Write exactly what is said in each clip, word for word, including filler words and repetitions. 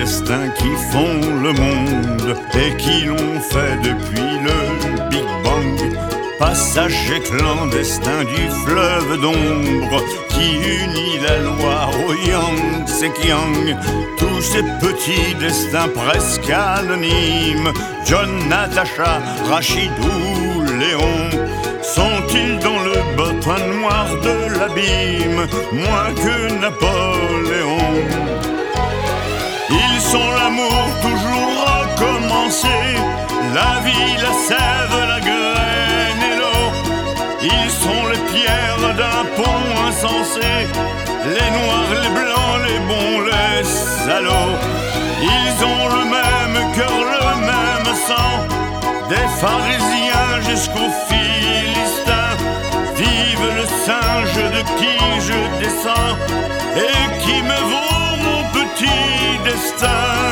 destins qui font le monde et qui l'ont fait depuis le Big Bang. Passager clandestin du fleuve d'ombre qui unit la Loire au Yangtze-Kiang. Tous ces petits destins presque anonymes, John, Natacha, Rachid ou Léon, sont-ils dans le bottin noir de l'abîme, moins que Napoléon? Ils sont l'amour toujours recommencé, la vie, la sève, la graine et l'eau. Ils sont les pierres d'un pont insensé, les noirs, les blancs, les bons, les salauds. Ils ont le même cœur, le même sang, des pharisiens jusqu'aux philistins. Vive le singe de qui je descends et qui me vaut mon petit destin.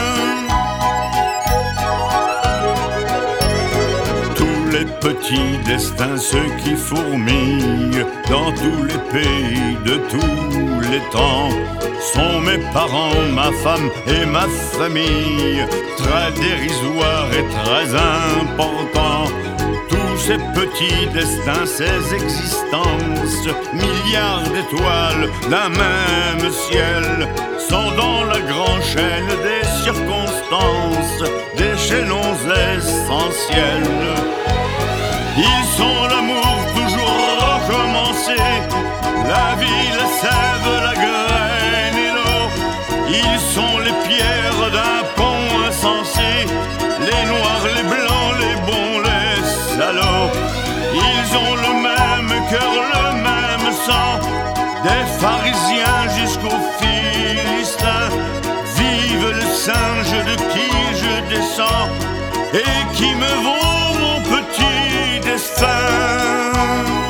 Tous les petits destins, ceux qui fourmillent dans tous les pays de tous les temps, sont mes parents, ma femme et ma famille, très dérisoires et très importants. Tous ces petits destins, ces existences, milliards d'étoiles d'un même ciel, sont dans la grande chaîne des circonstances, des chaînons essentiels. Ils sont l'amour toujours recommencé, la vie, la sève, la graine et l'eau. Ils sont les pierres d'un pont insensé, les noirs, les blancs, les bons, les salauds. Ils ont le même cœur, le même sang, des pharisiens jusqu'aux philistins. Vive le singe de qui je descends et qui me vaut mon petit destin.